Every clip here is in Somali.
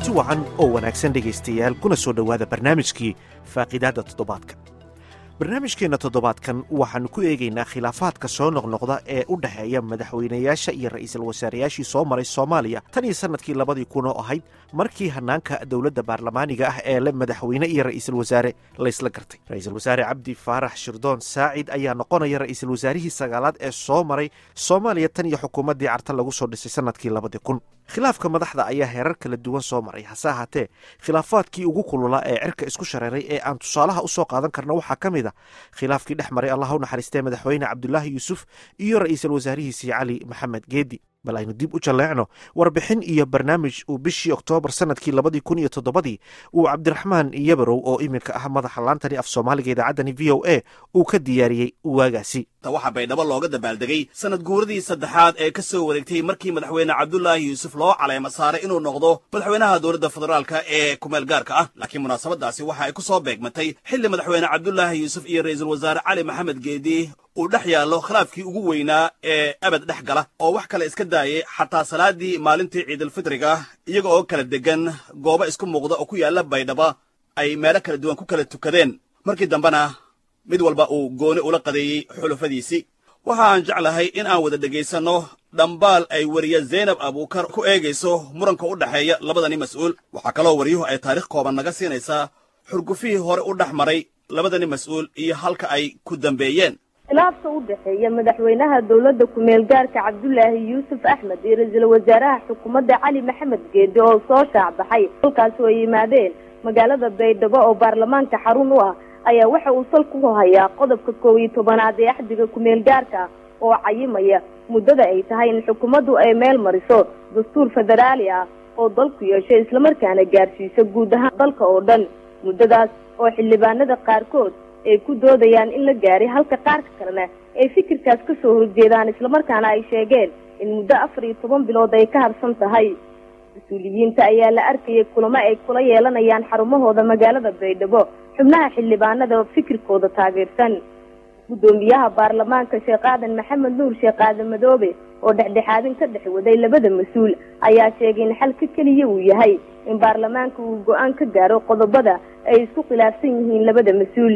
kulanti wacan oo wanaagsan dhegaystayaal kuna soo dhowaada barnaamijkii faaqidaadda toddobaadka. barnaamijkeenna toddobaadkan waxaannu ku eegaynaa khilaafaadka soo noqnoqda ee u dhexeeya madaxweynayaasha iyo ra'iisul wasaareyaashii soo maray soomaaliya tan iyo sannadkii 2000 oo ahayd markii hannaanka dowladda baarlamaaniga ah ee le madaxweyne iyo ra'iisul wasaare laysla gartay. ra'iisul wasaare cabdi faarax shirdoon saacid ayaa noqonaya ra'iisul wasaarihii sagaalaad ee soo maray soomaaliya tan iyo xukuumaddii carta lagu soo dhisay sannadkii 2000. khilaafka madaxda ayaa heerar kala duwan soo maray, hase ahaatee khilaafaadkii ugu kululaa ee cirka isku shareeray ee aan tusaalaha u soo qaadan karna waxaa ka mid a khilaafkii dhex maray allah u naxariistee madaxweyne cabdulaahi yuusuf iyo ra'iisul wasaarihiisii cali maxamed geedi. bal aynu dib u jalleecno warbixin iyo barnaamij uu bishii oktoobar sannadkii 2007 uu cabdiraxmaan yabarow oo iminka ah madaxa laantani af soomaaliga idaacaddani v o a uu ka diyaariyey waagaasi. waxaa baydhabo looga dabaaldegay sanad guuradii saddexaad ee ka soo wareegtay markii madaxweyne cabdulaahi yuusuf loo caleema saaray inuu noqdo madaxweynaha dowladda federaalka ee kumeel gaarka ah. laakiin munaasabadaasi waxa ay ku soo beegmatay xilli madaxweyne cabdulaahi yuusuf iyo ra'iisul wasaare cali maxamed geedi uu dhex yaallo khilaafkii ugu weynaa ee abad dhex gala oo wax kale iska daayay xataa salaadii maalintii ciidulfitriga iyaga oo kala degan goobo isku muuqda oo ku yaalla baydhaba ay meelo kala duwan ku kala tukadeen, markii dambena mid walba uu gooni ula qadeeyey xulufadiisii. waxa aan jeclahay in aan wada dhegaysanno dhambaal ay wariye zaynab abuukar ku eegayso muranka u dhexeeya labadani mas'uul. waxaa kaloo wariyuhu ay taarikh kooban naga siinaysaa xurgufihii hore u dhex maray labadani mas'uul iyo halka ay ku dambeeyeen. khilaafka u dhexeeya madaxweynaha dowladda kumeel gaarka cabdulaahi yuusuf axmed iyo ra'iisul wasaaraha xukuumadda cali maxamed geedi oo soo shaacbaxay halkaas oo yimaadeen magaalada baydhabo oo baarlamaanka xarun u ah ayaa waxa uu sal ku hayaa qodobka 11aad ee axdiga kumeel gaarka oo cayimaya muddada ay tahay in xukuumaddu ay meel mariso dastuur federaali ah oo dalku yeeshay islamarkaana gaarsiiso guud ahaan dalka oo dhan. muddadaas oo xildhibaanada qaarkood ay ku doodayaan in la gaaray halka qaarka kalena ay fikirkaas ka soo horjeedaan islamarkaana ay sheegeen in muddo 14 bilood ay ka harsan tahay. mas-uuliyiinta ayaa la arkayay kulamo ay kula yeelanayaan xarumahooda magaalada baydhabo xubnaha xildhibaanada fikirkooda taageersan. guddoomiyaha baarlamaanka sheekh aadan maxamed nuur sheekh aadan madoobe oo dhexdhexaadin ka dhex waday labada mas-uul ayaa sheegay in xalka keliya uu yahay in baarlamaanka uu go'aan ka gaaro qodobada ay isku khilaafsan yihiin labada mas-uul.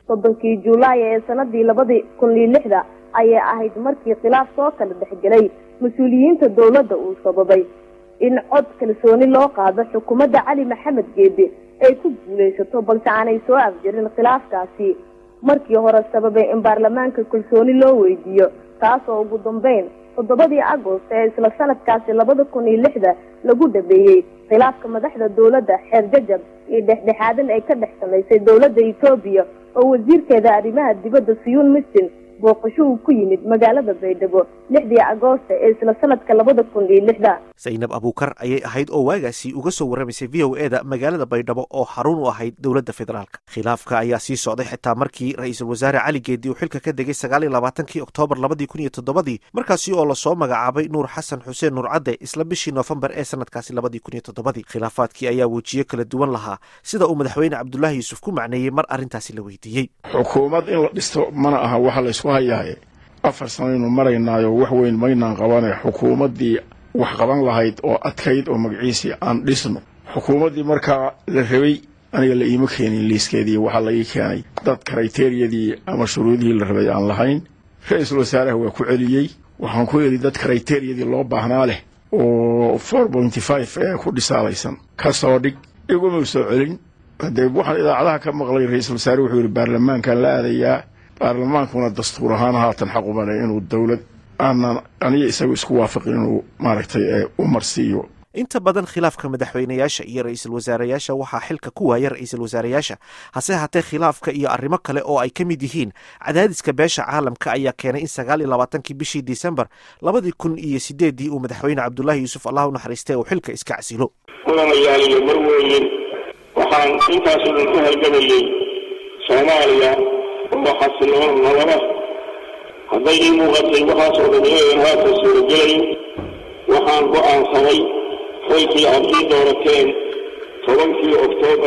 30 Juulaay ee sanadii 2006 ayay ahayd markii khilaaf soo kala dhexgalay mas-uuliyiinta dowladda uu sababay in cod kalsooni loo qaado xukuumadda cali maxamed geedi ay ku guulaysato, balse aanay soo afjarin khilaafkaasi markii hore sababay in baarlamaanka kalsooni loo weydiiyo, taasoo ugu dambeyn 7 Agoost ee isla sanadkaasi 2006 lagu dhabeeyey khilaafka madaxda dowladda xeer jajab iyo dhexdhexaadin ay ka dhex samaysay dowladda Itoobiya oo wasiirkeeda arrimaha dibadda Siyuun Mistin booqasho uu ku yimid magaalada baydhabo 6 Agoost ee isla sanadka 2006. zaynab abuukar ayay ahayd oo waagaasi uga soo warramaysay v o a-da magaalada baydhabo oo xarun u ahayd dowladda federaalka. khilaafka ayaa sii socday xitaa markii ra'iisul wasaare cali geedi uu xilka ka degay 29 Oktoobar 2007 markaasi oo lasoo magacaabay nuur xasan xuseen nuur cadde isla bishii Noofembar ee sanadkaasi 2007. khilaafaadkii ayaa wejiyo kala duwan lahaa sida uu madaxweyne cabdulaahi yuusuf ku macneeyey mar arrintaasi la weydiiyey. xukuumad in la dhisto mana aha waxa la isku hayaa 4 sanaynu maraynaayo wax weyn maynaan qabanay. xukuumaddii wax qaban lahayd oo adkayd oo magaciisii aan dhisno. xukuumaddii markaa la rabay aniga la iima keenin liiskeedii, waxaa la ii keenay dad kriteeriyadii ama shuruudihii la rabay aan lahayn. ra'iisul wasaaraha waa ku celiyey, waxaan ku eli dad kriteeriyadii loo baahnaa leh oo 4.5 ee ku dhisaalaysan ka soo dhig. iguma soo celin. hadee waxaan idaacadaha ka maqlay ra'iisul wasaare wuxuu yidhi baarlamaankan la aadayaa, baarlamaankuna dastuur ahaan haatan xaq u malay inuu dowlad aanan aniga isagu isku waafaqin inuu maaragtay u marsiiyo. inta badan khilaafka madaxweynayaasha iyo ra'iisul wasaareyaasha waxaa xilka ku waaya ra'iisul wasaareyaasha, hase haatee khilaafka iyo arrimo kale oo ay ka mid yihiin cadaadiska beesha caalamka ayaa keenay in 29 bishii Disembar 2008 uu madaxweyne cabdulaahi yuusuf allah u naxariistay uu xilka iska casilo. mudanayaaliyo marweyn waxaan intaas u halgamayay Soomaaliya oo xasiloon nabada. hadday ii muuqatay waxaasoo dhan inaynan haatan suuragelayn, waxaan go'aansaday xilkii aad ii doorateen 10 Oktoobar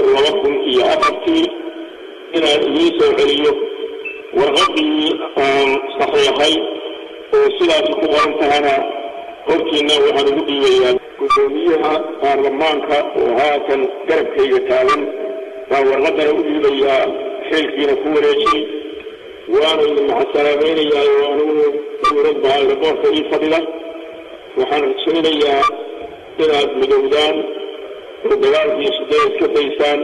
2004 inaan idiin soo celiyo warqaddii aan saxiixay oo sidaas ku qoran tahana hortiinna waxaan ugu dhiibayaa gudoomiyaha baarlamaanka oo haatan garabkayga taagan baa warqadana u dhiibayaa xilkiina ku wareejiyey waana idin maxasalaamaynayaa oo anigu dowlad baa aeroboortka ii fadhida waxaan rajaynayaa inaad midowdaan oo dagaalkii siday iska daysaan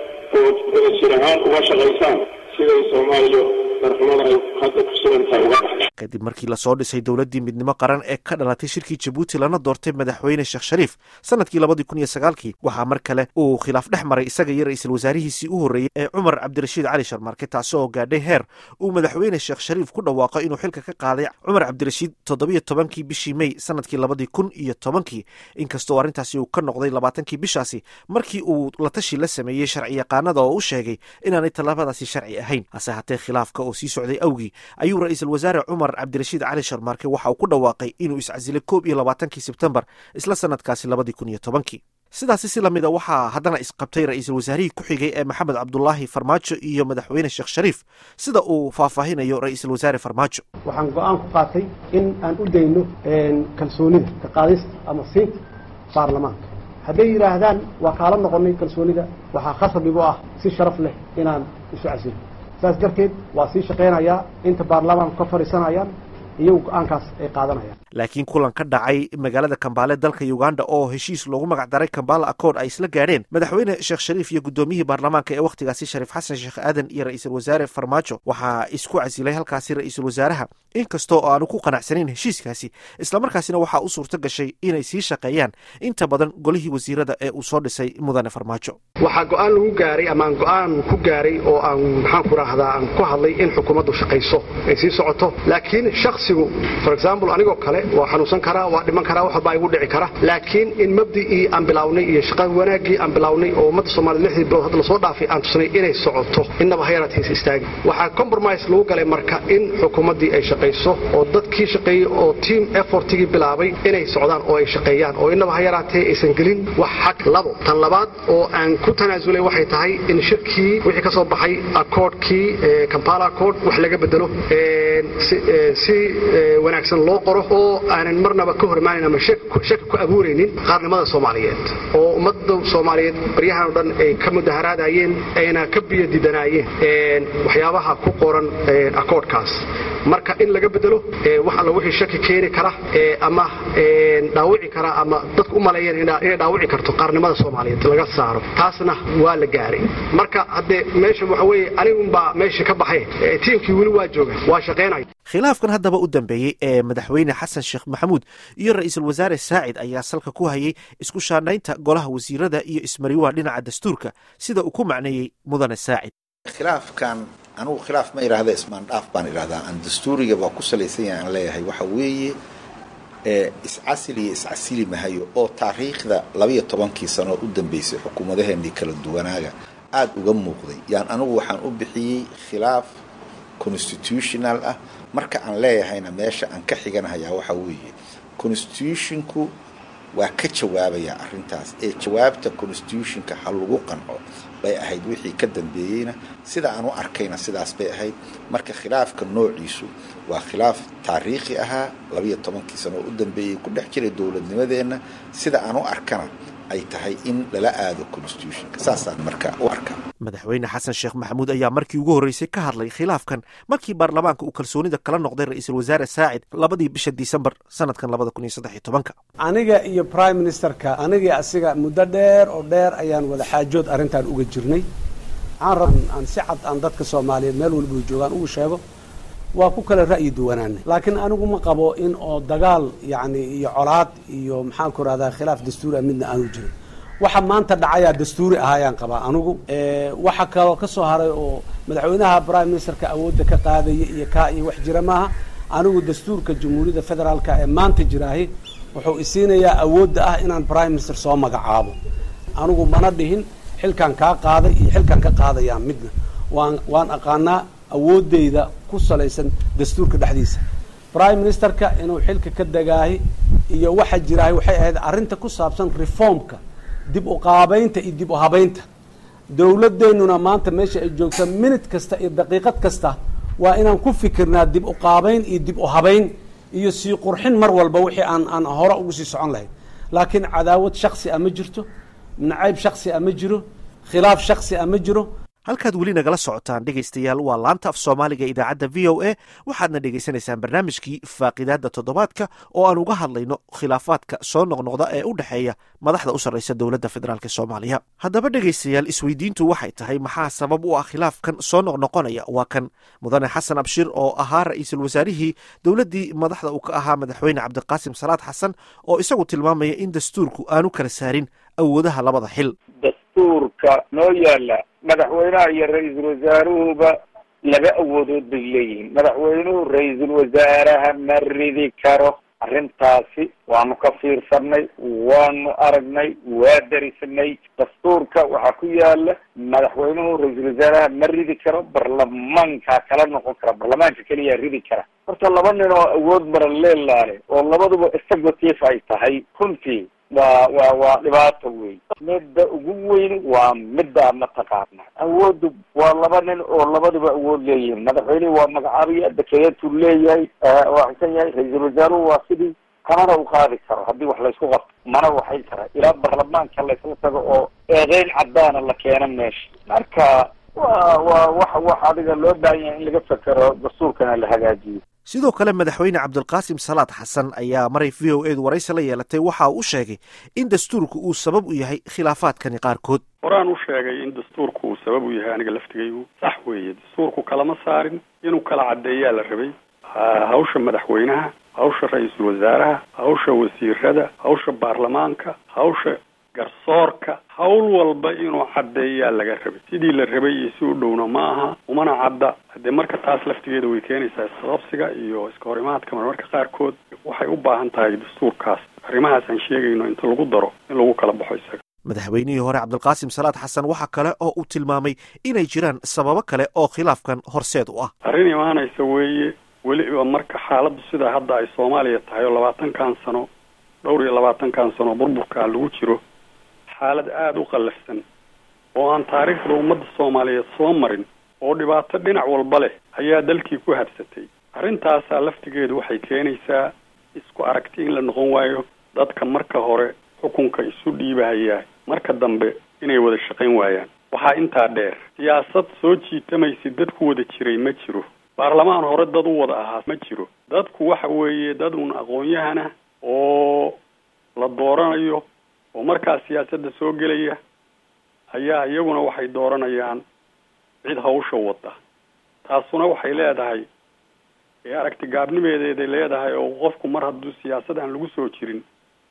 oo wadajir ahaan uga shaqaysaan siday soomaaliya darxumada ay hadda ku sugan tahay uga baxda kadib markii lasoo dhisay dowladdii midnimo qaran ee ka dhalatay shirkii jabuuti lana doortay madaxweyne sheekh shariif sanadkii 2019 waxaa mar kale uu khilaaf dhex maray isaga iyo ra-iisul wasaarihiisii u horreeyey ee cumar cabdirashiid cali sharmaarke taasi oo gaadhay heer uu madaxweyne sheekh shariif ku dhawaaqo inuu xilka ka qaaday cumar cabdirashiid 17 bishii mey sanadkii 2010 inkastoo arrintaasi uu ka noqday 20 bishaasi markii uu la tashi la sameeyey sharciyaqaanada oo u sheegay inaanay tallaabadaasi sharci ahayn hase hatee khilaafka oo sii socday awgii ayuu ra-iisul wasaare cumar cabdirashiid cali sharmaarke waxa uu ku dhawaaqay inuu iscasilay 21 sebtembar isla sanadkaasi 2010 sidaasi si lamida waxaa haddana isqabtay ra-iisul wasaarihii ku xigay ee maxamed cabdulaahi farmaajo iyo madaxweyne sheekh shariif sida uu faahfaahinayo ra-iisul wasaare farmaajo waxaan go-aan ku qaatay in aan u dayno kalsoonida ka qaadista ama siinta baarlamaanka hadday yidhaahdaan waa kaala noqonay kalsoonida waxaa khasab igu ah si sharaf leh inaan isu casilo saas darteed waa sii shaqaynayaa inta baarlamaanku ka fadhiisanayaan iyagu go-aankaas ay qaadanayaan laakiin kulan ka dhacay magaalada kambaale dalka uganda oo heshiis loogu magac daray kambala accord ay isla gaadheen madaxweyne sheekh shariif iyo gudoomiyihii baarlamaanka ee wakhtigaasi shariif xasan sheekh aadan iyo ra-iisul wasaare farmaajo waxaa isku casilay halkaasi ra-iisul wasaaraha inkastoo aanu ku qanacsanayn heshiiskaasi islamarkaasina waxaa u suurto gashay inay sii shaqeeyaan inta badan golihii wasiirada ee uu soo dhisay mudane farmaajo waxaa go-aan lagu gaaray ama aan go-aan ku gaaray oo aan maxaan ku rahdaa aan ku hadlay in xukuumaddu shaqayso ay sii socoto laakiin shakhsigu for example anigoo kale waa xanuunsan karaa waa dhiman karaa wax walba igu dhici kara laakiin in mabdii aan bilawnay iyo shaqada wanaagii aan bilawnay oo ummadda Soomaaliyeed 6 bilood hadda soo dhaafay aan tusnay inay socoto inaba hayraadkiisa istaagi waxaa compromise lagu galay marka in xukuumaddii ay shaqayso oo dadkii shaqeeyay oo team effortigi bilaabay inay socdaan oo ay shaqeeyaan oo inaba hayraadkii aysan gelin wax xaq labo tan labaad oo aan ku tanaasulay waxay tahay in shirkii wixii ka soo baxay accordkii Kampala Accord wax laga bedelo si wanaagsan loo qoro oo aanan marnaba ka hormaanin ama shak ku abuureynin qaarnimada Soomaaliyeed oo ummadda Soomaaliyeed baryahan dhan ay ka mudaharaadayeen ayna ka biyadidanayeen waxyaabaha ku qoran accordkaas marka in laga bedelo waxa la wixii shaki keeni kara ama dhaawici kara ama dadku u maleeyeen inay dhaawici karto qaarnimada Soomaaliyeed laga saaro taasna waa la gaaray marka hadde meesha waxa weeye anigu baa meesha ka baxay tiimkii wali waa jooga waa shaqeynay khilaafkan haddaba u dambeeyey ee madaxweyne xasan sheekh maxamuud iyo ra-iisul wasaare saacid ayaa salka ku hayay isku shaandhaynta golaha wasiirada iyo ismariwaha dhinaca dastuurka sida uu ku macneeyey mudane saacid khilaafkan anugu khilaaf ma idhaahda ismaandhaaf baan idhahdaa aan dastuuriga baa ku salaysan yahay aan leeyahay waxa weeye iscasili iyo iscasili mahayo oo taariikhda 12 sano u dambeysay xukuumadaheenii kala duwanaaga aad uga muuqday yaan anugu waxaan u bixiyey khilaaf constitutional ah marka aan leeyahayna meesha aan ka xiganayaa waxa weeye constitutionku waa ka jawaabaya arrintaas ee jawaabta constitutionka ha lagu qanco bay ahayd wixii ka dambeeyeyna sida aan u arkayna sidaas bay ahayd marka khilaafka noociisu waa khilaaf taariikhi ahaa 12 sano u dambeeyey ku dhex jiray dowladnimadeena sida aan u arkana ay tahay in lala aado constitutionka saasaan marka u arkaa madaxweyne xasan sheekh maxamuud ayaa markii ugu horreysay ka hadlay khilaafkan markii baarlamaanka uu kalsoonida kala noqday ra-iisul wasaare saacid 2 bisha Disembar sanadkan 2013 aniga iyo prime ministerka aniga asiga muddo dheer oo dheer ayaan wada xaajood arrintan uga jirnay aan si cad aan dadka Soomaaliyeed meel walba joogaan ugu sheego waa ku kala ra'yi duwanaanay laakiin anigu ma qabo in oo dagaal yaani iyo colaad iyo maxaan ku raahdaa khilaaf dastuuri midna aanu jirin waxa maanta dhacaya dastuuri ahayaan qabaa anigu waxa kale ka soo haray oo madaxweynaha prime ministerka awoodda ka qaadaya iyo wax jira maaha anigu dastuurka jamhuuriyadda federaalka ee maanta jiraahay wuxuu isiinayaa awoodda ah inaan prime minister soo magacaabo anigu mana dhihin xilkan ka qaaday iyo xilkan ka qaadayaan midna waan aqaanaa awoodeyda ku salaysan dastuurka dhexdiisa prime ministerka inuu xilka ka dagaahay iyo waxa jiraahay waxay ahayd arrinta ku saabsan reformka dib u qaabaynta iyo dib u habaynta dawladdeennuna maanta meesha ay joogto minute kasta iyo daqiiqad kasta waa inaan ku fikirnaa dib u qaabayn iyo dib u habayn iyo sii qurxin mar walba wixii aan hore ugu sii socon lahayn laakiin cadaawad shaksi ama jirto nacayb shaksi ama jiro khilaaf shaksi ama jiro. halkaad weli nagala socotaan dhegaystayaal waa laanta af soomaaliga idaacadda v o a waxaadna dhegaysanaysaan barnaamijkii faaqidaadda toddobaadka oo aan uga hadlayno khilaafaadka soo noqnoqda ee u dhexeeya madaxda u sarraysa dowladda federaalk soomaaliya. haddaba dhegaystayaal isweydiintu waxay tahay maxaa sabab u ah khilaafkan soo noqnoqonaya? waa kan mudane xasan abshir oo ahaa ra-iisul wasaarihii dowladdii madaxda uu ka ahaa madaxweyne cabdiqaasim salaad xasan oo isagu tilmaamaya in dastuurku aanu kala saarin awoodaha labada xil. dastuurka noo yaala madaxweynaha iyo ra-iisul wasaaruhuba laba awoodood bay leeyihiin. madaxweynuhu ra-iisul wasaaraha ma ridi karo. arrintaasi waanu ka fiirsanay, waanu aragnay, waa darisnay. dastuurka waxaa ku yaala madaxweynuhu ra-iisul wasaaraha ma ridi karo, barlamaanka kala noqon kara, barlamaanka keliya ridi kara. horta laba nin oo awood baraleelaale oo labaduba executive ay tahay runtii waa dhibaato wey. midda ugu weyn waa midda mataqaana awoodu waa laba nin oo labaduba awood leeyihiin. madaxweynuhu waa magacaabiya dekeyatuu leeyahay, waa xisan yahay. ra-iisul wasaaruhu waa sidii kamana u qaadi karo haddii wax laysku qabto, mana waxay kara ilaa barlamaanka laysla tago oo eedeyn caddaana la keena meesha. marka wax adiga loo baahan yahay in laga fekero dastuurkana la hagaajiyo. sidoo kale madaxweyne cabdilqaasim salaad xasan ayaa maray v o edu waraysi la yeelatay waxa uu sheegay in dastuurku uu sabab u yahay khilaafaadkani qaarkood. horaan u sheegay in dastuurku uu sabab u yahay aniga laftigaygu sax weeye. dastuurku kalama saarin, inuu kala caddeeyaa la rabay hawsha madaxweynaha, hawsha ra-iisul wasaaraha, hawsha wasiirada, hawsha baarlamaanka, hawsha garsoorka, hawl walba inuu caddeeyaa laga rabay. sidii la rabay iyo si u dhowna ma aha, umana cadda. haddee marka taas laftigeeda way keenaysaa isqabsiga iyo iska horimaadka marmarka qaarkood. waxay u baahan tahay dastuurkaas arrimahaas aan sheegayno inta lagu daro in lagu kala baxo isaga. madaxweynihii hore cabdilqaasim salaad xasan waxa kale oo uu tilmaamay inay jiraan sababo kale oo khilaafkan horseed u ah. arrin imaanaysa weeye weliba marka xaaladdu sidaa hadda ay soomaaliya tahay oo dhowr iyo labaatankan sano burburkaa lagu jiro, xaalad aada u qallafsan oo aan taariikhda ummadda soomaaliyeed soo marin oo dhibaato dhinac walba leh ayaa dalkii ku habsatay. arrintaasaa laftigeedu waxay keenaysaa isku aragti in la noqon waayo. dadka marka hore xukunka isu dhiibahayaa marka dambe inay wada shaqayn waayaan. waxaa intaa dheer siyaasad soo jiitamaysa dadku wada jiray ma jiro. baarlamaan hore dad u wada ahaa ma jiro. dadku waxa weeye dad un aqoon-yahana oo la dooranayo oo markaa siyaasadda soo gelaya ayaa iyaguna waxay dooranayaan cid hawsha wada. taasuna waxay leedahay aragti gaabnimeedeeday leedahay oo qofku mar hadduu siyaasad aan lagu soo jirin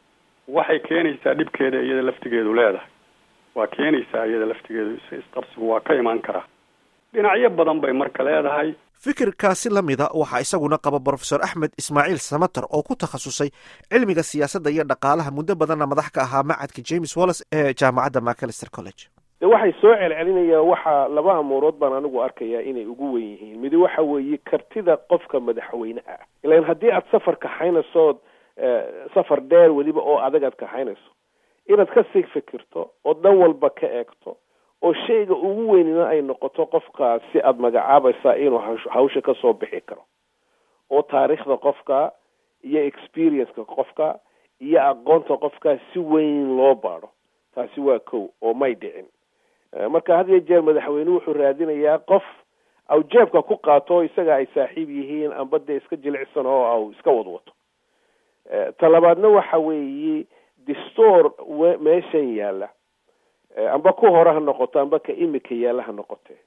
waxay keenaysaa dhibkeeda iyada laftigeedu leedahay. waa keenaysaa iyada laftigeedu isqabsigu waa ka imaan karaa. dhinacyo badan bay marka leedahay. fikirkaasi la mida waxaa isaguna qaba brofesor axmed ismaaciil samater oo ku takhasusay cilmiga siyaasadda iyo dhaqaalaha muddo badanna madax ka ahaa macadka james wallis ee jaamacadda macalester college. waxay soo celcelinayaan waxaa laba amuurood baan anigu arkayaa inay ugu wen yihiin. midi waxa weeye kartida qofka madaxweynaha ah. ilaan haddii aad safar kaxaynaysood safar dheer weliba oo adag aad kaxaynayso, inaad kasii fikirto oo dhan walba ka eegto oo shayga ugu weynina ay noqoto qofkaas si aada magacaabaysaa inuu hawsha ka soo bixi karo, oo taariikhda qofka iyo experienceka qofka iyo aqoonta qofka si weyn loo baadho. taasi waa kow oo may dhicin. marka had iyo jeer madaxweynuhu wuxuu raadinayaa qof aw jeebka ku qaato isaga ay saaxiib yihiin amba dee iska jilicsan oo aw iska wadwato. talabaadna waxa weeye dastuur meeshan yaalla amba ku hore ha noqoto amba ka imika yaalla ha noqotee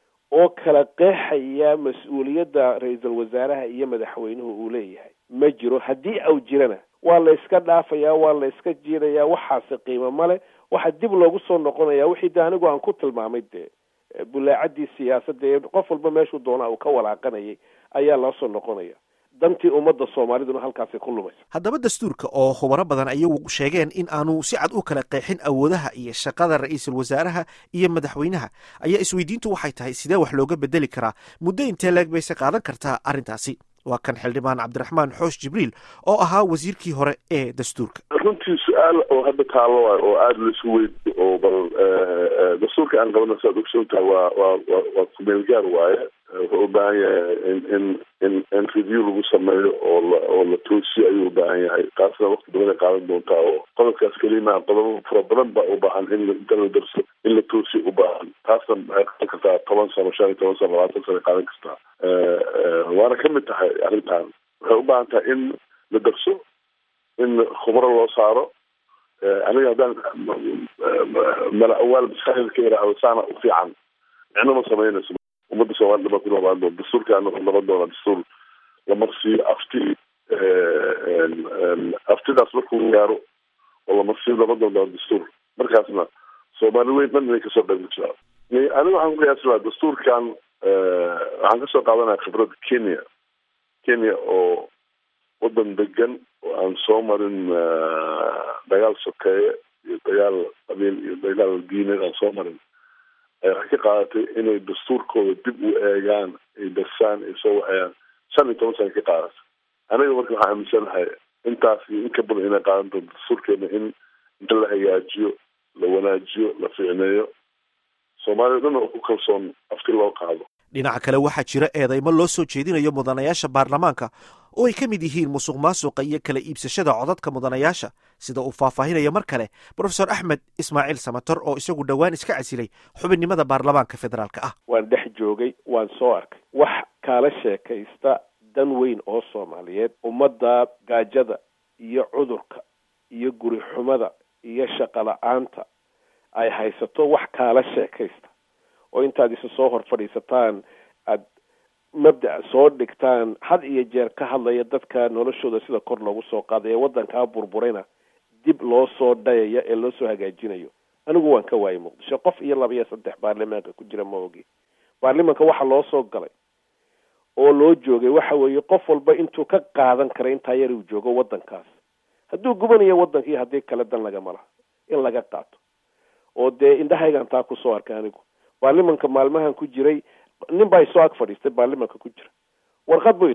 oo kala qeexaya mas-uuliyadda ra-iisul wasaaraha iyo madaxweynuhu uu leeyahay ma jiro. haddii aw jirana waa la iska dhaafayaa, waa la iska jiirayaa, waxaasi qiimo male. waxaa dib loogu soo noqonayaa wixii de anigu aan ku tilmaamay dee bulaacadii siyaasadda ee qof walba meeshuu doona uu ka walaaqanayay ayaa loo soo noqonaya. dantii ummadda soomaaliduna halkaasay ku lumaysa. haddaba dastuurka oo khubaro badan ayagu sheegeen in aanu si cad u kala qeexin awoodaha iyo shaqada ra-iisul wasaaraha iyo madaxweynaha, ayaa isweydiintu waxay tahay sidee wax looga bedeli karaa? muddo intee leeg bayse qaadan kartaa arrintaasi? waa kan xildhibaan cabdiraxmaan xoosh jibriil oo ahaa wasiirkii hore ee dastuurka. runtii su-aal oo hadda taallo waay oo aada laisu weydiyo oo bal dastuurka aan qabana saad ogsoontaha waa kumeelgaar waaye. wuxuu u baahan yahay in review lagu sameeyo oo la toosiyo ayuu u baahan yahay. taasna waqti badan ay qaadan doontaa oo qodobkaas kelimaa qodobo fara badan baa u baahan inta la darso in la toosiyo u baahan. taasna waxay qaadan kartaa 10 sano 15 sano 20 sano qaadan kartaa. waana ka mid tahay arrintan waxay u baahan tahay in la darso in khubaro loo saaro. aniga haddaan mala awaal masaajidka yidhaahdo saana u fiican micno ma samaynayso. ummadda soomaalida baa ku noqon doona dastuurkaana wuxuu noqon doonaa dastuur la marsiiyo aftidaas markuu gaaro oo la marsiiyo noqon doonaa dastuur markaasna soomaali weyn dhan inay kasoo qayb gashaa. aniga waxaan ku qiyaasi lahaa dastuurkan waxaan kasoo qaadanaya khibradda kenya oo wadan degan oo aan soo marin dagaal sokeeye iyo dagaal qabiil iyo dagaal diineed aan soo marin waxay ka qaadatay inay dastuurkooda dib u eegaan ay darsaan ay soo waxayaan 15 sano ka qaadatay. aniga marka waxaan aaminsanahay intaas iyo in ka badan inay qaadan doonto dastuurkeena in inta la hagaajiyo la wanaajiyo la fiicneeyo soomaalida dhan oo ku kalsoon afti loo qaado. dhinaca kale waxaa jira eedeymo loo soo jeedinayo mudanayaasha baarlamaanka oo ay ka mid yihiin musuq maasuqa iyo kala iibsashada codadka mudanayaasha sida uu faahfaahinayo mar kale profesor axmed ismaaciil samator oo isagu dhowaan iska casilay xubinnimada baarlamaanka federaalka ah. waan dhex joogay waan soo arkay wax kaala sheekaysta dan weyn oo soomaaliyeed ummadda gaajada iyo cudurka iyo guri xumada iyo shaqo la-aanta ay haysato wax kaala sheekaysta oo intaad isa soo hor fadhiisataan aad mabda' soo dhigtaan had iyo jeer ka hadlaya dadka noloshooda sida kor loogu soo qaaday ee waddankaa burburayna dib loo soo dhayaya ee loo soo hagaajinayo. anigu waan ka waayay muqdisho 1 iyo 2 iyo 3 baarlamaanka ku jira ma ogi. baarlamaanka waxa loo soo galay oo loo joogay waxa weeye qof walba intuu ka qaadan kara intaa yar uu joogo waddankaas hadduu gubanayo waddankii haddii kale dan lagama laha in laga qaato oo dee indhahaygan taa kusoo arkay anigu. baarlimanka maalmahan ku jiray nin baa isoo ag fadhiistay baarlimanka ku jira warqad buu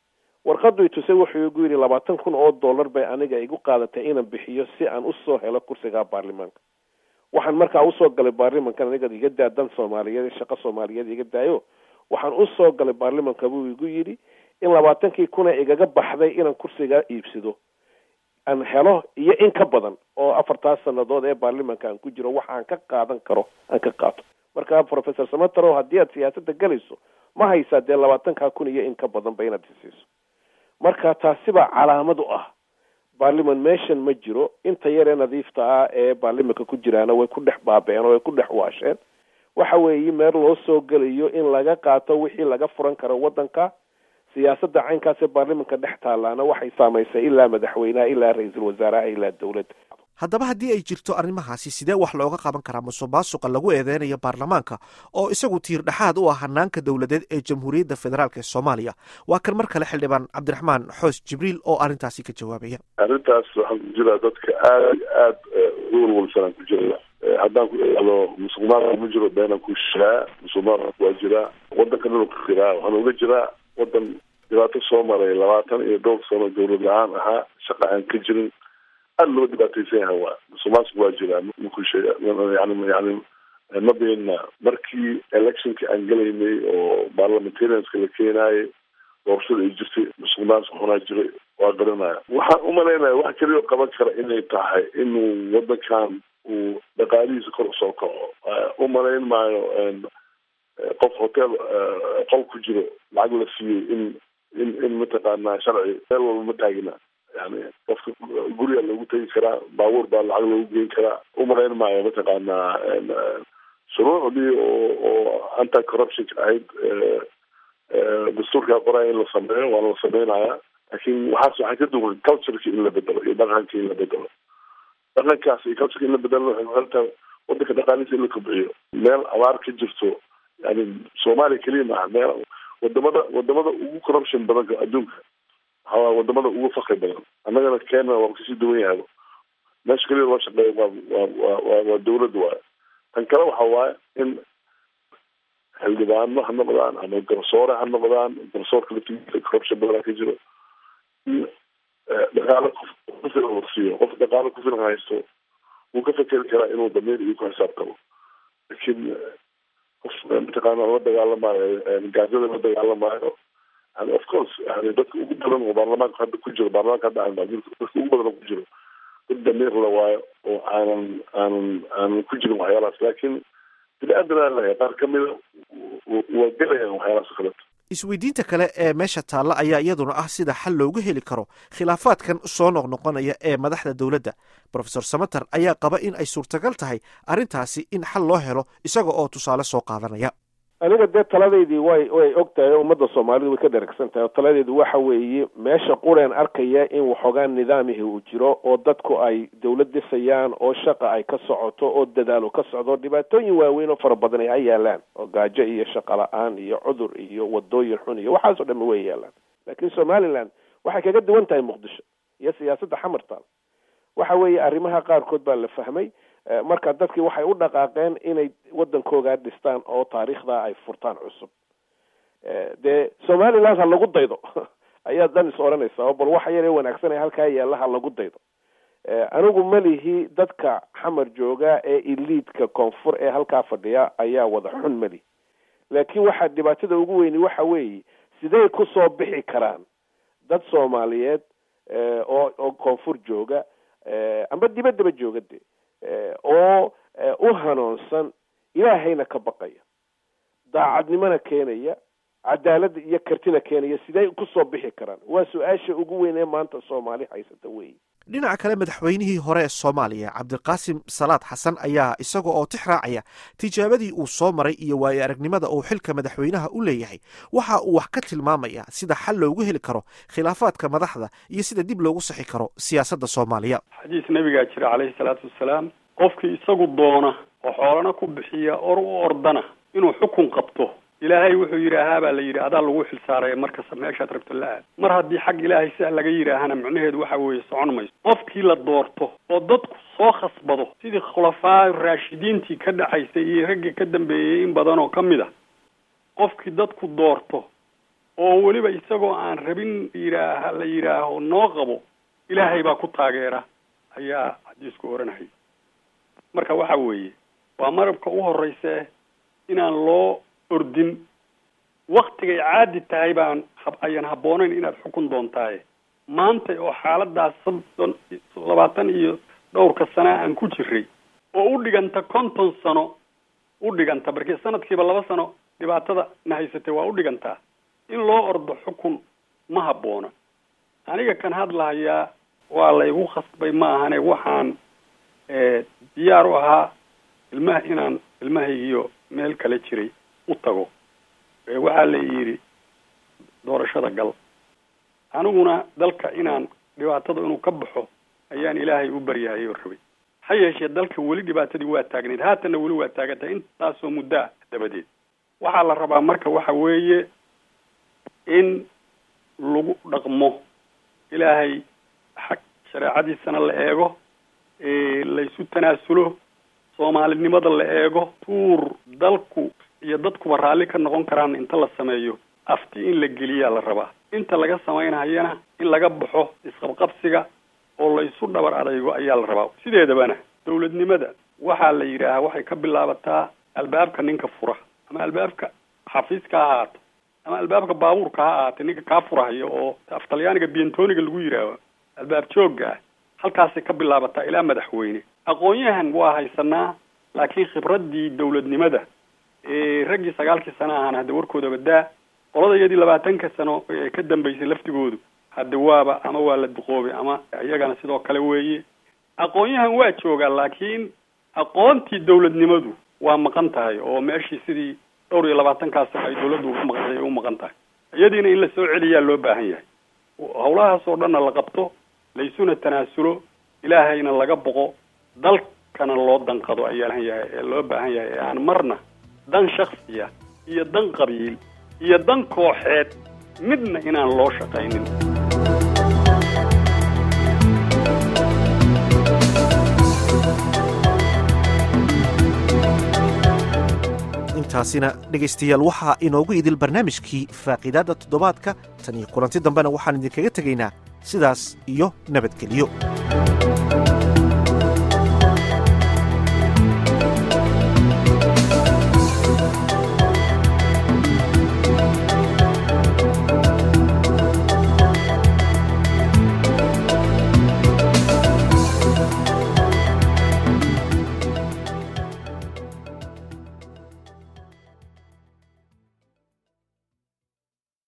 itusay wuxuu igu yidhi $20,000 bay aniga igu qaadatay inaan bixiyo si aan usoo helo kursiga baarlimanka. waxaan markaa usoo galay baarlimankan aniga iga daa dan soomaaliyeed shaqo soomaaliyeed iga daayo waxaan usoo galay baarlimanka buu igu yidhi in 20,000 igaga baxday inaan kursiga iibsado aan helo iyo in ka badan oo 4 sanadood ee baarlimanka aan ku jiro waxaan ka qaadan karo aan ka qaato. marka professor Samator haddii aad siyaasadda galayso ma haysaa dee 20,000 iyo in ka badan ba inaad siiso. marka taasi baa calaamad u ah baarliman meeshan ma jiro inta yaree nadiifta ah ee baarlimanka ku jiraana way ku dhex baabeen oo way ku dhex waasheen. waxa weeye meel loo soo gelayo in laga qaato wixii laga furan karo waddanka. siyaasadda caynkaas ee baarlimanka dhex taalaana waxay saamaysay ilaa madaxweynaha ilaa ra-iisul wasaaraha ilaa dowladda. haddaba haddii ay jirto arrimahaasi sidee wax looga qaban karaa musuq maasuqa lagu eedeynayo baarlamaanka oo isagu tiir dhexaad u ah hanaanka dowladeed ee jamhuuriyadda federaalk ee soomaaliya? waa kan mar kale xildhibaan cabdiraxmaan xoos jibriil oo arrintaasi ka jawaabaya. arrintaas waxaan ku jiraa dadka aad ugu walwalsanaan ku jira. haddaan ku eado musuq maasuq ma jiro beenaan ku shiraa musuq maasuq waa jiraa waddanka dhan ku jiraa waxaan uga jiraa waddan dhibaato soo maray 20 iyo dhowr sano dowlad la-aan ahaa shaqa aan ka jirin aad loo dhibaataysan yahay waa musuqmaasuq waa jiraa yani ma beenna markii electionka aan gelaynay oo parliamentarianska la keenaayay doorashada ay jirtay musuqmaasuq xunaa jiray waa garanaya. waxaan u malaynaya wax keliya oo qaban kara inay tahay inuu waddankan uu dhaqaalihiisa kor usoo kaco. u malayn maayo qof hotel qol ku jiro lacag la siiyey in mataqaanaa sharci meel walba ma taagina. yani qofka guriga loogu tegi karaa baabuur baa lacag loogu geyn karaa. u malayn maayo mataqaanaa shuruucdii oo anti corruptionka ahayd dastuurkaa qoraya in la sameeyo waana la sameynaya laakiin waxaa ka duwan cultureki in la bedelo iyo dhaqanka in la bedelo. dhaqankaas iyo cultureka in la bedelo waxay kuxiltahay waddanka dhaqaalihiisa in la kobciyo. meel abaar ka jirto yani soomaaliya keliya maaha meel wadamada ugu corruption badanka adduunka waxaa wadamada ugu fakri badan. annagana kenya waa kasii duwan yahay. meesha keliya loo shaqeeyo waa dawladda waay. tan kale waxa waaye in xildhibaano ha noqdaan ama garsoore ha noqdaan garsoorka laftigiisa corruption badanaa ka jiro. in dhaqaale ku filan la siiyo qof dhaqaale ku filan haysto wuu ka fekeri karaa inuu damiir iyo ku xisaabtamo. laakiin qof mataqaana la dagaalamayo gaajada la dagaalamayo yani of course yani dadka ugu badan oo baarlamaanka hadda ku jiro baarlamaanka hadda aan dadka ugu badan oo ku jiro dad damiir la waayo oo aanan ku jirin waxyaalahaas laakiin bini-aadana leeyahay qaar ka mida waa gelayaan waxyaalahaas kaleeto isweydiinta kale ee meesha taalla ayaa iyaduna ah sida xal loogu heli karo khilaafaadkan soo noqnoqonaya ee madaxda dowladda profesor samater ayaa qaba in ay suurtagal tahay arrintaasi in xal loo helo isaga oo tusaale soo qaadanaya aniga dee taladeydii way og tahay ummadda soomaalidu way ka dheragsan tahay oo taladeedu waxa weeye meesha qureen arkaya in waxoogaan nidaamihii uu jiro oo dadku ay dawlad dhisayaan oo shaqa ay ka socoto oo dadaalo ka socdo dhibaatooyin waaweyn oo fara badan ay ha yaalaan oo gaajo iyo shaqa la-aan iyo cudur iyo wadooyin xun iyo waxaasoo dhan way yaalaan laakiin somaliland waxay kaga duwan tahay muqdisho iyo siyaasadda xamartaal waxa weeye arrimaha qaarkood baa la fahmay marka dadkii waxay u dhaqaaqeen inay waddankoogaa dhistaan oo taariikhdaa ay furtaan cusub dee somaliland ha lagu daydo ayaad dan is odhanaysaa oo bal waxa yar ee wanaagsan ee halkaa yaalla ha lagu daydo anigu malihi dadka xamar jooga ee iliidka koonfur ee halkaa fadhiya ayaa wada xun mali laakiin waxaa dhibaatada ugu weyni waxa weeye sidey ku soo bixi karaan dad soomaaliyeed oo koonfur jooga amba dibaddaba jooga de oo u hanuunsan ilaahayna ka baqaya daacadnimona keenaya cadaaladda iyo kartina keenaya siday ku soo bixi karaan waa su-aasha ugu weyn ee maanta soomaali haysata weeye dhinaca kale madaxweynihii hore ee soomaaliya cabdiqaasim salaad xasan ayaa isaga oo tix raacaya tijaabadii uu soo maray iyo waayo aragnimada uu xilka madaxweynaha u leeyahay waxa uu wax ka tilmaamaya sida xal loogu heli karo khilaafaadka madaxda iyo sida dib loogu saxi karo siyaasadda soomaaliya xadiis nabigaa jira calayhi salaatu wassalaam qofkii isagu doona oo xoolana ku bixiya or u ordana inuu xukun qabto ilaahay wuxuu yidhaahaa baa la yidhi adaa lagu xilsaaraya markasta meeshaad rabto la aad mar haddii xag ilaahay sia laga yidhaahana macnaheedu waxa weeye socon mayso qofkii la doorto oo dadku soo khasbado sidii khulafaa raashidiintii ka dhaxaysay iyo raggii ka dambeeyey in badan oo ka mid a qofkii dadku doorto oo weliba isagoo aan rabin la yidhaaho noo qabo ilaahay baa ku taageera ayaa xadiisku oranayay marka waxa weeye waa marabka u horreyse inaan loo ordin waktigay caadi tahay ayaan habboonayn inaad xukun doontaaye maanta oo xaaladaas 20 iyo dhowrka sana aan ku jiray oo u dhiganta 50 sano u dhiganta markii sanadkiiba 2 sano dhibaatada na haysatay waa u dhigantaa in loo ordo xukun ma habboona aniga kan hadlahayaa waa laygu khasbay ma ahane waxaan diyaar u ahaa inaan ilmahaygiyo meel kale jiray u tago waxaa la yidhi doorashada gal aniguna dalka inaan dhibaatada inuu ka baxo ayaan ilaahay u baryahay oo rabay ha yeeshee dalka weli dhibaatadii waa taagneed haatanna weli waa taagantahay intaasoo muddaa dabadeed waxaa la rabaa marka waxa weeye in lagu dhaqmo ilaahay xag shareecadiisana la eego laysu tanaasulo soomaalinimada la eego tuur dalku iyo dadkuba raalli ka noqon karaan inta la sameeyo afti in la geliyaa la rabaa inta laga samaynayana in laga baxo isqabqabsiga oo la isu dhabar adaygo ayaa la rabaa sideedabana dawladnimada waxaa la yidhaahaa waxay ka bilaabataa albaabka ninka fura ama albaabka xafiiska ha ahaato ama albaabka baabuurka ha ahaatay ninka kaa furahayo oo af talyaaniga bientoniga lagu yidhaaho albaab joogga ah halkaasay ka bilaabataa ilaa madaxweyne aqoon-yahan waa haysanaa laakiin khibraddii dawladnimada raggii 9 sano ahaan hadda warkooda badaa qoladayadii 20 sano ee ka dambeysay laftigoodu hadda waaba ama waa la duqoobay ama iyagana sidoo kale weeye aqoon-yahan waa joogaa laakiin aqoontii dawladnimadu waa maqan tahay oo meeshii sidii 20 sano ay dawladdu u maqan tahay iyadiina in la soo celiyaa loo baahan yahay hawlahaas oo dhanna la qabto laysuna tanaasulo ilaahayna laga boqo dalkana loo danqado ayaa loo baahan yahay aan marna dan shakhsiya iyo dan qabiil iyo dan kooxeed midna inaan loo shaqaynin intaasina dhegaystayaal waxaa inoogu idil barnaamijkii faaqiidaadda toddobaadka tan iyo kulanti dambena waxaan idinkaga tegaynaa sidaas iyo nabadgelyo